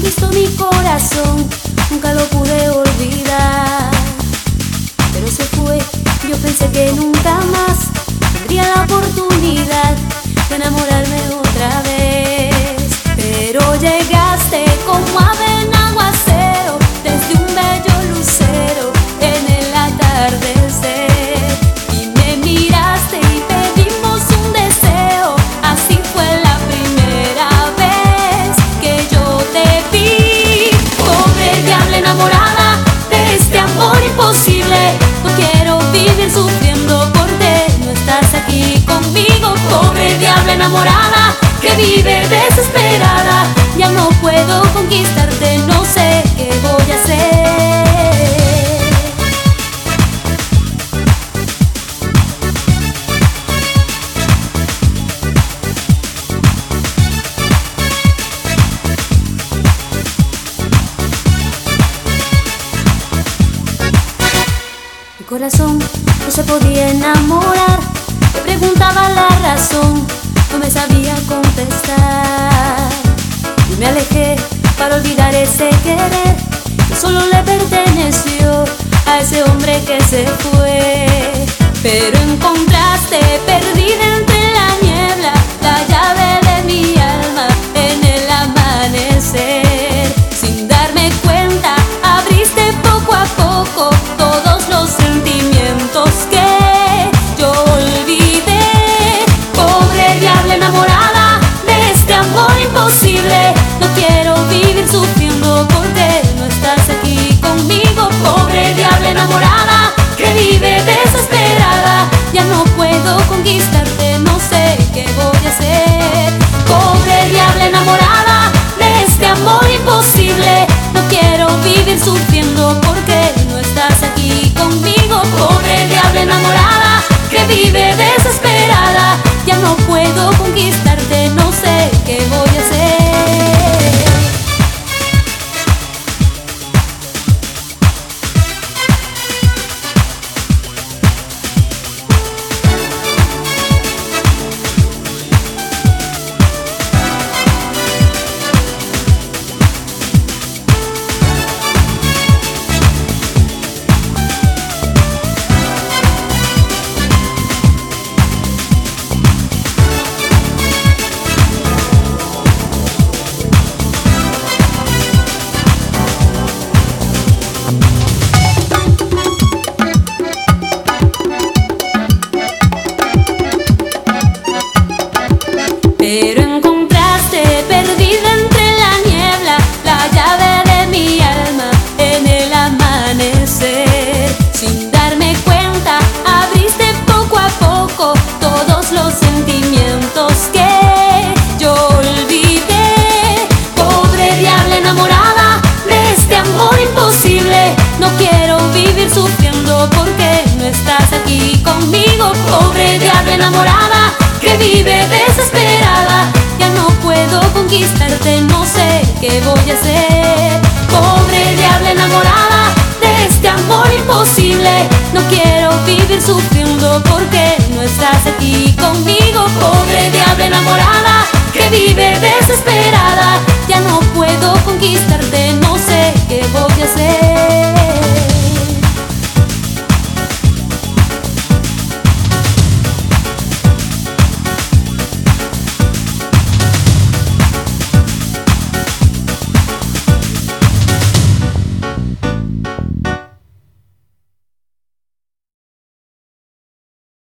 conquistó mi corazón, nunca lo pude olvidar. Pero se fue, yo pensé que nunca más tendría la oportunidad de enamorarme otra vez. Pero llegaste como ave en aguacero, desde un bello lucero en el atardecer. Y me miraste y pedimos un deseo, así fue la primera vez que yo te vi. Pobre diabla enamorada de este amor imposible, no quiero vivir sufriendo porque no estás aquí conmigo. Pobre diabla enamorada que vive desesperada, ya no puedo conquistarte, no sé qué voy a hacer. Mi corazón no se podía enamorar, me preguntaba la razón, no me sabía contestar. Y me alejé para olvidar ese querer que solo le perteneció a ese hombre que se fue. Pero encontraste perdida entre la niebla la llave de mi alma en el amanecer. Sin darme cuenta abriste poco a poco todos los sentimientos que yo olvidé. Pobre diabla enamorada de este amor imposible, no quiero vivir sufriendo porque no estás aquí conmigo. Pobre diabla enamorada que vive desesperada, ya no puedo conquistarte, no sé qué voy a hacer. Pobre diabla enamorada de este amor imposible, no quiero vivir sufriendo porque no estás aquí conmigo. Pobre diabla enamorada que vive desesperada, ya no puedo conquistarte, no sé qué voy a hacer. Pero encontraste perdida entre la niebla la llave de mi alma en el amanecer. Sin darme cuenta abriste poco a poco todos los sentimientos que yo olvidé. Pobre diabla enamorada de este amor imposible, no quiero vivir sufriendo porque no estás aquí conmigo. Pobre diabla enamorada que vive desesperada, ya no puedo conquistarte, no sé qué voy a hacer. Pobre diabla enamorada de este amor imposible, no quiero vivir sufriendo porque no estás aquí conmigo. Pobre diabla enamorada que vive desesperada, ya no puedo conquistarte, no sé qué voy a hacer.